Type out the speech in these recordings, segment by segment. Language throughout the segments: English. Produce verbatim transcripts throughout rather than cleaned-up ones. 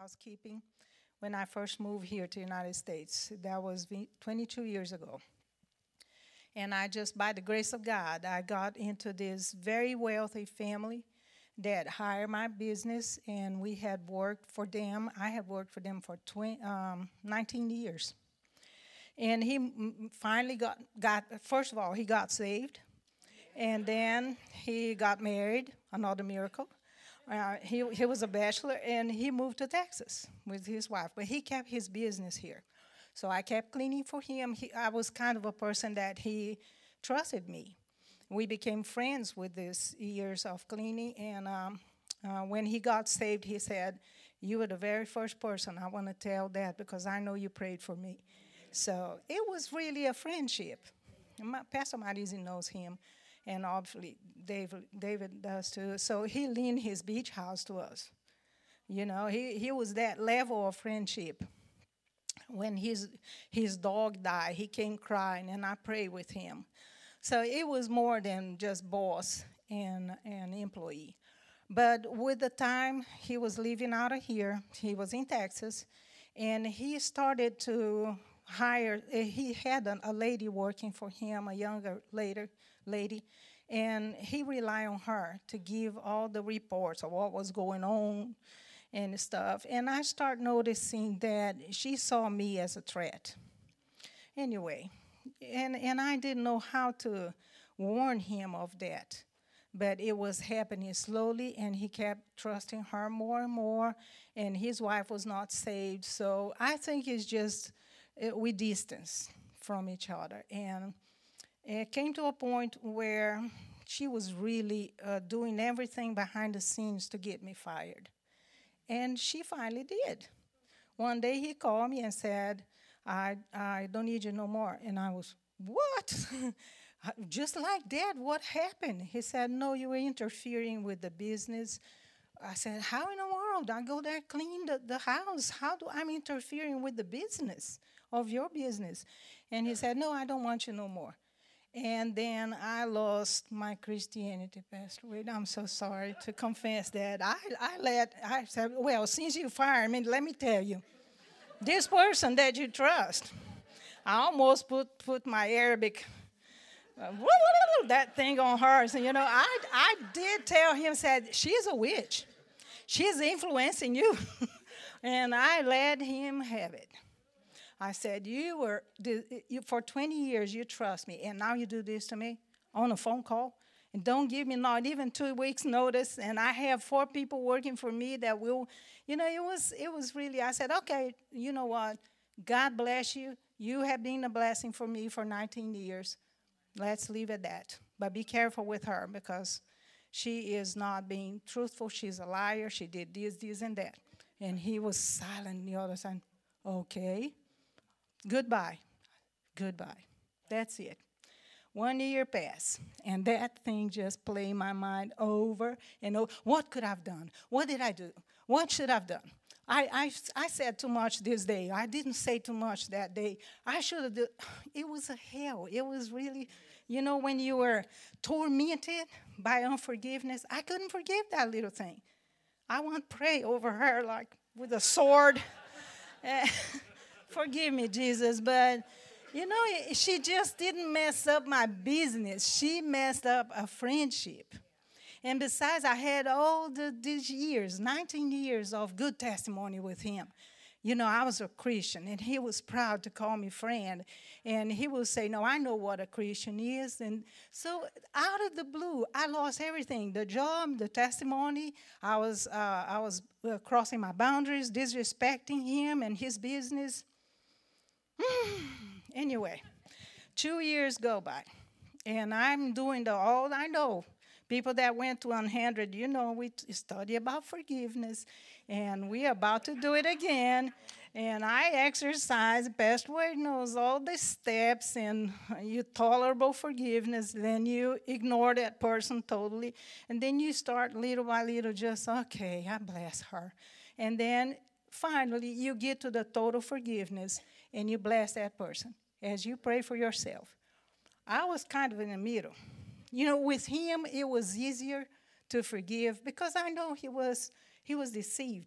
housekeeping when I first moved here to the United States. That was ve- twenty-two years ago. And I just, by the grace of God, I got into this very wealthy family that hired my business, and we had worked for them. I had worked for them for twenty, um, nineteen years. And he m- finally got, got, first of all, he got saved. And then he got married, another miracle. Uh, he, he was a bachelor, and he moved to Texas with his wife. But he kept his business here. So I kept cleaning for him. He, I was kind of a person that he trusted me. We became friends with these years of cleaning. And um, uh, when he got saved, he said, "You were the very first person I want to tell that because I know you prayed for me." So it was really a friendship. And my, Pastor Marizi knows him, and obviously David, David does too. So he leaned his beach house to us. You know, he, he was that level of friendship. When his his dog died, he came crying, and I prayed with him. So it was more than just boss and and employee. But with the time, he was living out of here. He was in Texas, and he started to hire. uh, He had an, a lady working for him, a younger later lady, and he relied on her to give all the reports of what was going on and stuff. And I start noticing that she saw me as a threat. Anyway, and and I didn't know how to warn him of that. But it was happening slowly, and he kept trusting her more and more, and his wife was not saved. So I think it's just uh, we distance from each other. And it came to a point where she was really uh, doing everything behind the scenes to get me fired. And she finally did. One day he called me and said, I, I don't need you no more. And I was, what? Just like that, what happened? He said, no, you were interfering with the business. I said, how in the world? I go there, clean the, the house. How do I'm interfering with the business of your business? And he said, no, I don't want you no more. And then I lost my Christianity, Pastor Wade. I'm so sorry to confess that. I, I let, I said, well, since you fired me, let me tell you, this person that you trust, I almost put, put my Arabic, uh, that thing on her. So, you know, I, I did tell him, said, she's a witch. She's influencing you. And I let him have it. I said, you were, you, for twenty years, you trust me, and now you do this to me on a phone call, and don't give me not even two weeks notice, and I have four people working for me that will, you know, it was, it was really, I said, okay, you know what, God bless you. You have been a blessing for me for nineteen years. Let's leave it at that. But be careful with her because she is not being truthful. She's a liar. She did this, this, and that. And he was silent the other side. Okay. Goodbye. Goodbye. That's it. One year passed, and that thing just played my mind over and over. What could I have done? What did I do? What should I have done? I, I, I said too much this day. I didn't say too much that day. I should have done. It was a hell. It was really, you know, when you were tormented by unforgiveness, I couldn't forgive that little thing. I want to pray over her like with a sword. Forgive me, Jesus, but you know, she just didn't mess up my business. She messed up a friendship. And besides, I had all the, these years, nineteen years of good testimony with him. You know, I was a Christian, and he was proud to call me friend. And he would say, no, I know what a Christian is. And so out of the blue, I lost everything, the job, the testimony. I was, uh, I was uh, crossing my boundaries, disrespecting him and his business. Anyway, two years go by, and I'm doing the all I know. People that went to one hundred, you know, we t- study about forgiveness, and we're about to do it again. And I exercise, best way knows all the steps, and you tolerable forgiveness, then you ignore that person totally, and then you start little by little just, okay, I bless her. And then finally, you get to the total forgiveness, and you bless that person as you pray for yourself. I was kind of in the middle. You know, with him, it was easier to forgive because I know he was he was deceived.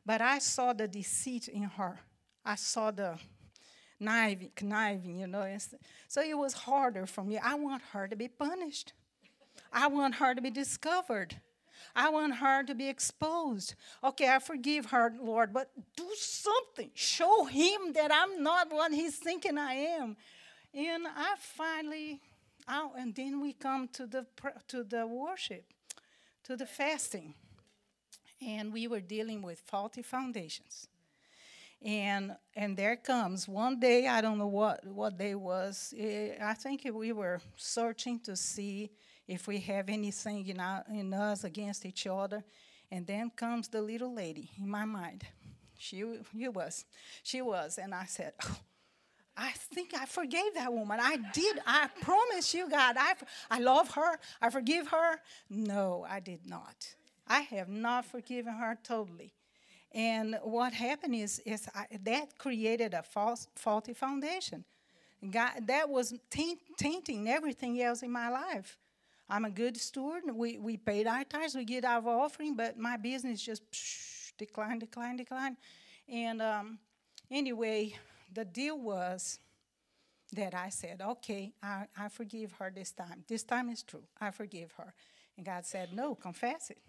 But I saw the deceit in her. I saw the kniving, conniving, you know. So it was harder for me. I want her to be punished. I want her to be discovered. I want her to be exposed. Okay, I forgive her, Lord, but do something. Show him that I'm not what he's thinking I am. And I finally, out, and then we come to the to the worship, to the fasting. And we were dealing with faulty foundations. And and there comes one day, I don't know what, what day was. Eh, I think we were searching to see if we have anything in, our, in us against each other. And then comes the little lady in my mind. She, she was. She was. And I said, oh, I think I forgave that woman. I did. I promise you, God, I, I love her. I forgive her. No, I did not. I have not forgiven her totally. And what happened is, is I, that created a false, faulty foundation. God, that was taint, tainting everything else in my life. I'm a good steward. We, we paid our tithes. We get our offering, but my business just psh, decline, decline, decline. And um, anyway, the deal was that I said, okay, I, I forgive her this time. This time is true. I forgive her. And God said, no, confess it.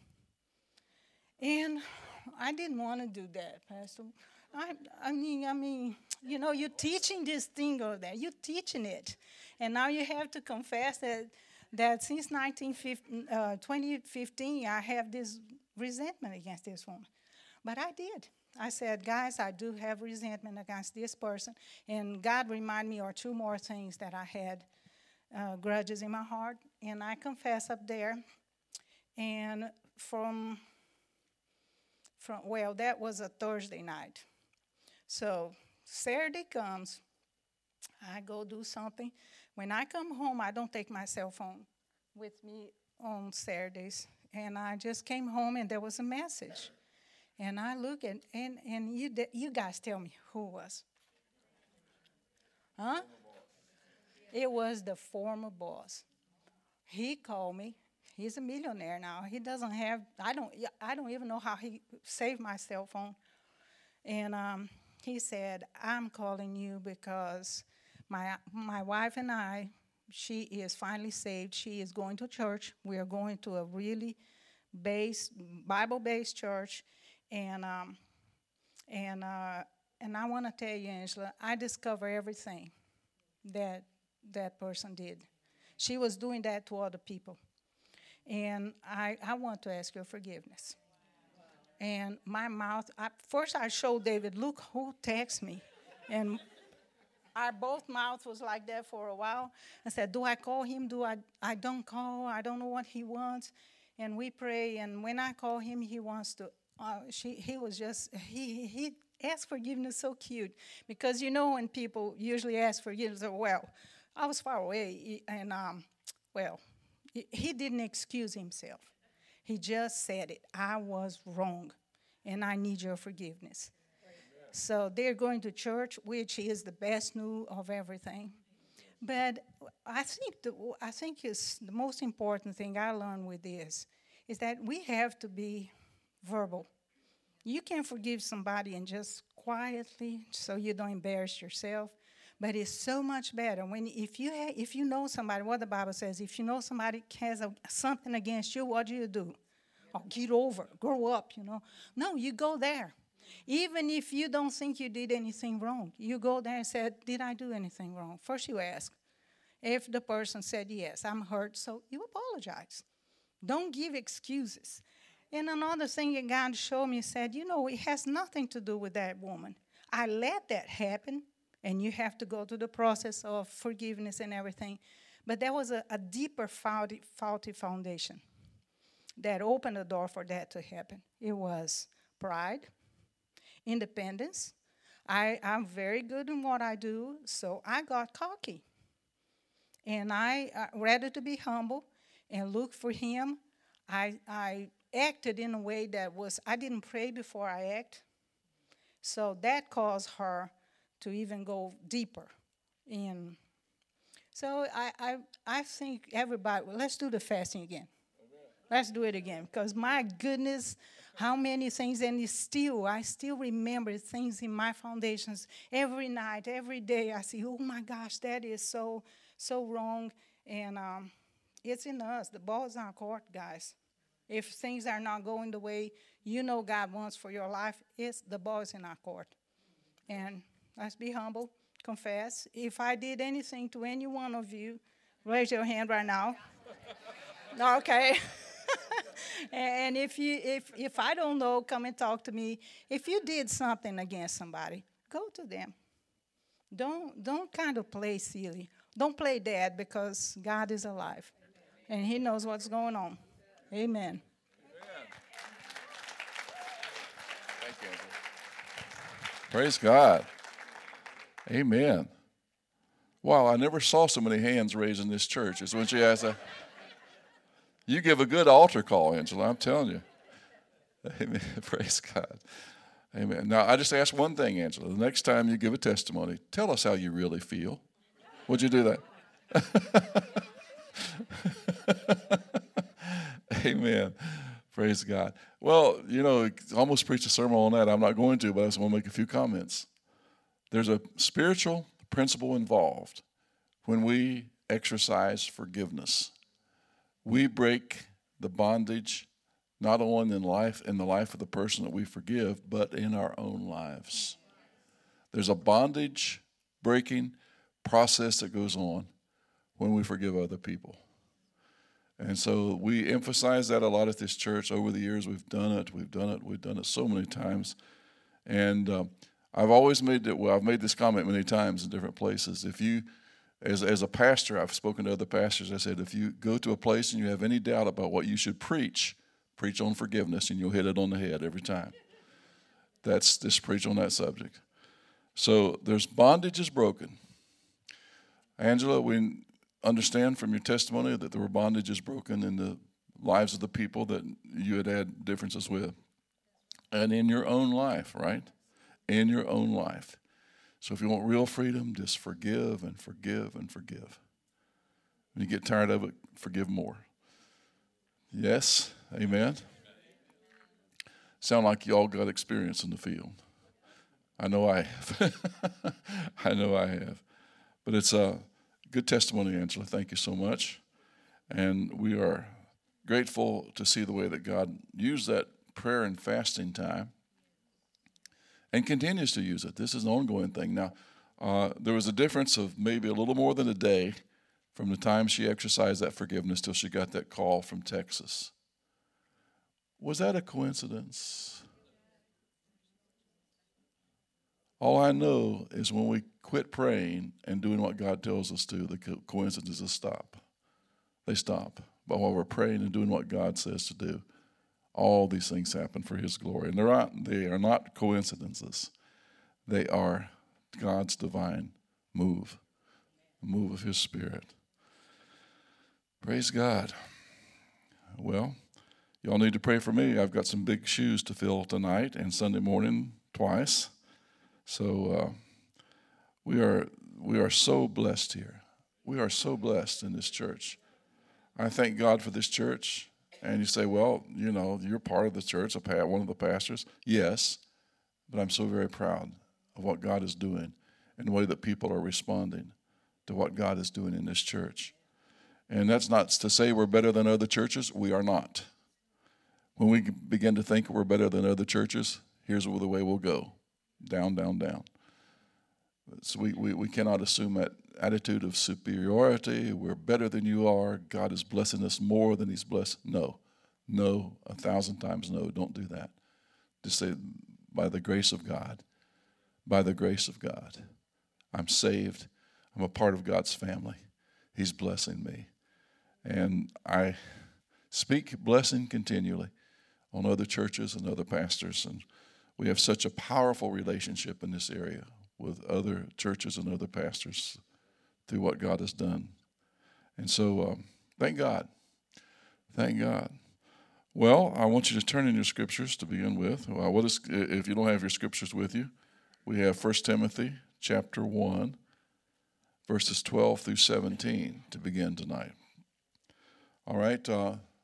And I didn't want to do that, Pastor. I, I mean, I mean, you know, you're teaching this thing or that. You're teaching it. And now you have to confess that that since nineteen fifteen, uh, twenty fifteen, I have this resentment against this woman. But I did. I said, guys, I do have resentment against this person. And God reminded me of two more things that I had uh, grudges in my heart. And I confess up there. And from, from, well, that was a Thursday night. So Saturday comes, I go do something. When I come home, I don't take my cell phone with me on Saturdays. And I just came home, and there was a message. And I look, at, and, and you you guys tell me who it was. Huh? It was the former boss. He called me. He's a millionaire now. He doesn't have, I don't I don't even know how he saved my cell phone. And um, he said, I'm calling you because my my wife and I, she is finally saved. She is going to church. We are going to a really base, Bible-based church. And um, and uh, and I want to tell you, Angela, I discovered everything that that person did. She was doing that to other people. And I, I want to ask your forgiveness. And my mouth, I, first I showed David, look who texts me. And our both mouth was like that for a while. I said, do I call him? Do I, I don't call. I don't know what he wants. And we pray. And when I call him, he wants to, uh, she, he was just, he, he asked forgiveness so cute. Because you know when people usually ask forgiveness, well, I was far away. And, um, well, he didn't excuse himself. He just said it. I was wrong, and I need your forgiveness. Amen. So they're going to church, which is the best news of everything. But I think the, I think is the most important thing I learned with this is that we have to be verbal. You can forgive somebody and just quietly, so you don't embarrass yourself. But it's so much better when if you ha- if you know somebody, what the Bible says, if you know somebody has a, something against you, what do you do? Oh, get over, grow up, you know. No, you go there. Even if you don't think you did anything wrong, you go there and say, did I do anything wrong? First you ask. If the person said, yes, I'm hurt, so you apologize. Don't give excuses. And another thing that God showed me, said, you know, it has nothing to do with that woman. I let that happen. And you have to go through the process of forgiveness and everything. But there was a, a deeper faulty, faulty foundation that opened the door for that to happen. It was pride, independence. I, I'm very good in what I do, so I got cocky. And I, uh, rather to be humble and look for him, I, I acted in a way that was, I didn't pray before I act. So that caused her to even go deeper in. So I, I I think everybody, well, let's do the fasting again. Let's do it again. Because my goodness, how many things, and it's still, I still remember things in my foundations every night, every day. I see, oh my gosh, that is so, so wrong. And um, it's in us. The ball's in our court, guys. If things are not going the way you know God wants for your life, it's the ball's in our court. And let's be humble, confess. If I did anything to any one of you, raise your hand right now. Okay. And if you if if I don't know, come and talk to me. If you did something against somebody, go to them. Don't don't kind of play silly. Don't play dead, because God is alive. And he knows what's going on. Amen. Thank you, Angela. Praise God. Amen. Wow, I never saw so many hands raised in this church. Is when she asked that. You give a good altar call, Angela, I'm telling you. Amen. Praise God. Amen. Now, I just ask one thing, Angela. The next time you give a testimony, tell us how you really feel. Would you do that? Amen. Praise God. Well, you know, almost preached a sermon on that. I'm not going to, but I just want to make a few comments. There's a spiritual principle involved when we exercise forgiveness. We break the bondage not only in life in the life of the person that we forgive, but in our own lives. There's a bondage breaking process that goes on when we forgive other people. And so we emphasize that a lot at this church. Over the years, we've done it, we've done it, we've done it so many times. And uh, I've always made it, well, I've made this comment many times in different places. If you As, as a pastor, I've spoken to other pastors. I said, if you go to a place and you have any doubt about what you should preach, preach on forgiveness, and you'll hit it on the head every time. That's just preach on that subject. So there's bondage is broken. Angela, we understand from your testimony that there were bondages broken in the lives of the people that you had had differences with. And in your own life, right? In your own life. So if you want real freedom, just forgive and forgive and forgive. When you get tired of it, forgive more. Yes? Amen? Sound like you all got experience in the field. I know I have. I know I have. But it's a good testimony, Angela. Thank you so much. And we are grateful to see the way that God used that prayer and fasting time and continues to use it. This is an ongoing thing. Now, uh, there was a difference of maybe a little more than a day from the time she exercised that forgiveness till she got that call from Texas. Was that a coincidence? All I know is when we quit praying and doing what God tells us to, the co- coincidences stop. They stop. But while we're praying and doing what God says to do, all these things happen for his glory. And they're not, they are not coincidences. They are God's divine move, a move of his Spirit. Praise God. Well, y'all need to pray for me. I've got some big shoes to fill tonight and Sunday morning twice. So uh, we are we are so blessed here. We are so blessed in this church. I thank God for this church. And you say, well, you know, you're part of the church, one of the pastors. Yes, but I'm so very proud of what God is doing and the way that people are responding to what God is doing in this church. And that's not to say we're better than other churches. We are not. When we begin to think we're better than other churches, here's the way we'll go. Down, down, down. So we, we, we cannot assume that attitude of superiority. We're better than you are. God is blessing us more than he's blessed. No. No. A thousand times no. Don't do that. Just say, by the grace of God. By the grace of God. I'm saved. I'm a part of God's family. He's blessing me. And I speak blessing continually on other churches and other pastors. And we have such a powerful relationship in this area with other churches and other pastors through what God has done. And so, um, thank God. Thank God. Well, I want you to turn in your scriptures to begin with. Well, what is, if you don't have your scriptures with you, we have First Timothy chapter one, verses twelve through seventeen to begin tonight. All right, uh,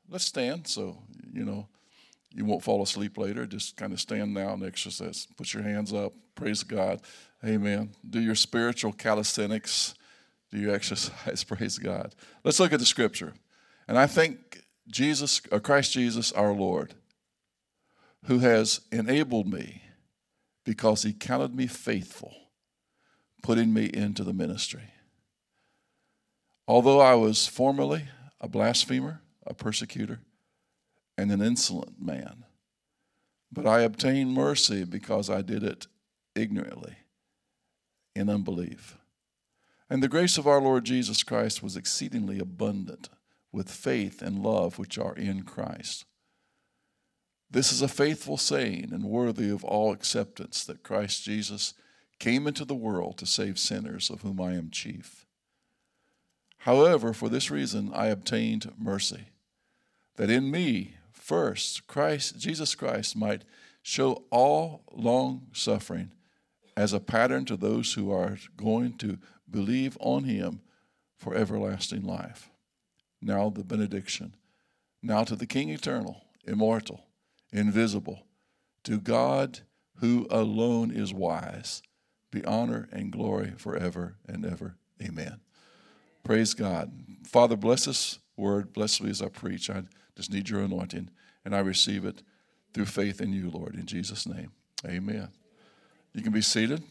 let's stand so, you know, you won't fall asleep later. Just kind of stand now and exercise. Put your hands up. Praise God. Amen. Do your spiritual calisthenics. Do your exercise. Praise God. Let's look at the scripture. And I think Jesus, or Christ Jesus, our Lord, who has enabled me because he counted me faithful, putting me into the ministry. Although I was formerly a blasphemer, a persecutor, and an insolent man, but I obtained mercy because I did it ignorantly, in unbelief. And the grace of our Lord Jesus Christ was exceedingly abundant with faith and love which are in Christ. This is a faithful saying and worthy of all acceptance, that Christ Jesus came into the world to save sinners, of whom I am chief. However, for this reason I obtained mercy, that in me first Christ, Jesus Christ, might show all long suffering as a pattern to those who are going to believe on him for everlasting life. Now the benediction. Now to the King eternal, immortal, invisible, to God who alone is wise, be honor and glory forever and ever. Amen. Praise God. Father, bless this word. Bless me as I preach. I just need your anointing, and I receive it through faith in you, Lord, in Jesus' name. Amen. You can be seated.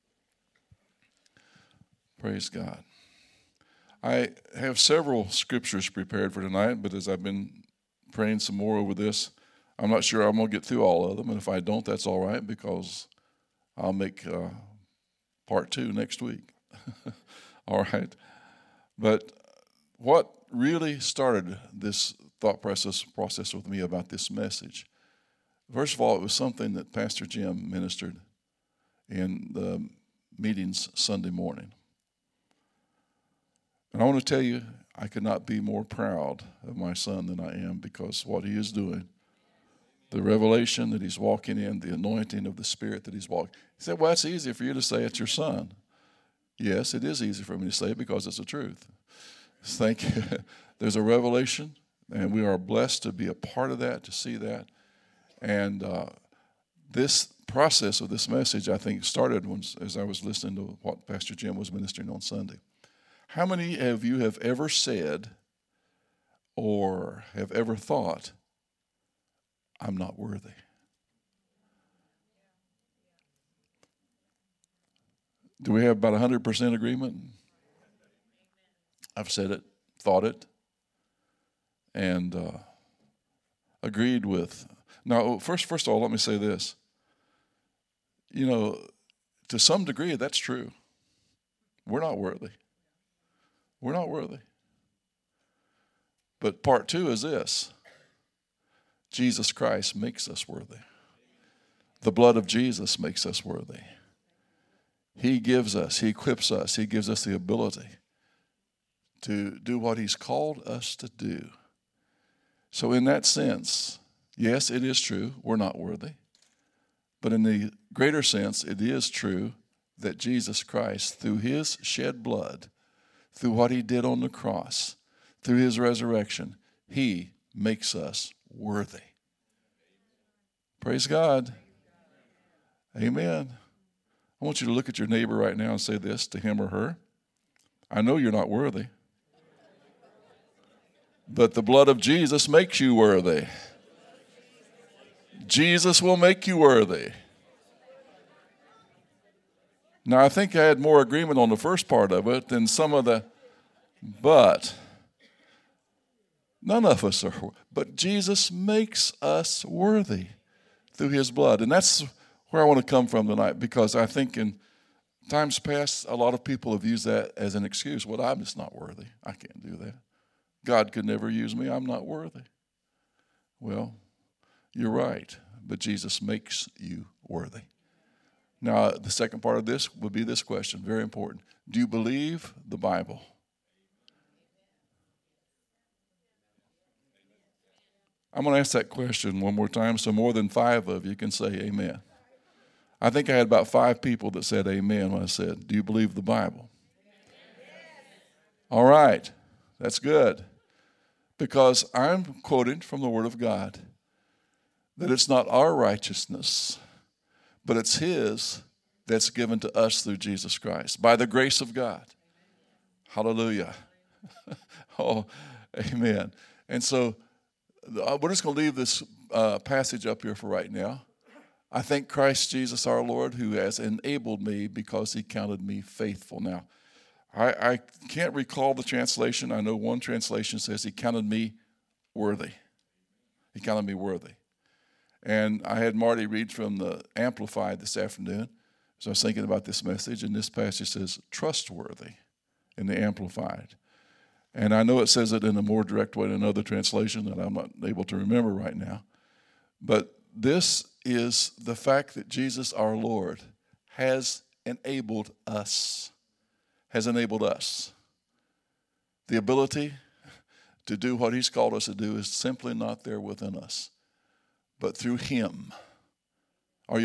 Praise God. I have several scriptures prepared for tonight, but as I've been praying some more over this, I'm not sure I'm going to get through all of them, and if I don't, that's all right, because I'll make uh, part two next week. All right. But what really started this thought process process with me about this message, first of all, it was something that Pastor Jim ministered in the meetings Sunday morning. And I want to tell you, I could not be more proud of my son than I am, because what he is doing, the revelation that he's walking in, the anointing of the Spirit that he's walking. He said, well, it's easy for you to say it's your son. Yes, it is easy for me to say it because it's the truth. Thank you. There's a revelation, and we are blessed to be a part of that, to see that. And uh, this process of this message, I think, started when, as I was listening to what Pastor Jim was ministering on Sunday. How many of you have ever said or have ever thought, I'm not worthy? Do we have about one hundred percent agreement? I've said it, thought it, and uh, agreed with. Now, first, first of all, let me say this. You know, to some degree, that's true. We're not worthy. We're not worthy. But part two is this. Jesus Christ makes us worthy. The blood of Jesus makes us worthy. He gives us, he equips us, he gives us the ability to do what he's called us to do. So in that sense, yes, it is true, we're not worthy. But in the greater sense, it is true that Jesus Christ, through his shed blood, through what he did on the cross, through his resurrection, he makes us worthy. Praise God. Amen. I want you to look at your neighbor right now and say this to him or her. I know you're not worthy, but the blood of Jesus makes you worthy. Jesus will make you worthy. Now, I think I had more agreement on the first part of it than some of the, but none of us are, but Jesus makes us worthy through his blood. And that's where I want to come from tonight, because I think in times past, a lot of people have used that as an excuse. Well, I'm just not worthy. I can't do that. God could never use me. I'm not worthy. Well, you're right, but Jesus makes you worthy. Now, the second part of this would be this question, very important. Do you believe the Bible? I'm going to ask that question one more time so more than five of you can say amen. I think I had about five people that said amen when I said, do you believe the Bible? All right, that's good. Because I'm quoting from the Word of God that it's not our righteousness, but it's His that's given to us through Jesus Christ, by the grace of God. Hallelujah. Oh, amen. And so we're just going to leave this uh, passage up here for right now. I thank Christ Jesus our Lord, who has enabled me because He counted me faithful. Now, I, I can't recall the translation. I know one translation says He counted me worthy. He counted me worthy. And I had Marty read from the Amplified this afternoon. So I was thinking about this message, and this passage says trustworthy in the Amplified. And I know it says it in a more direct way in another translation that I'm not able to remember right now. But this is the fact that Jesus our Lord has enabled us, has enabled us. The ability to do what He's called us to do is simply not there within us, but through Him.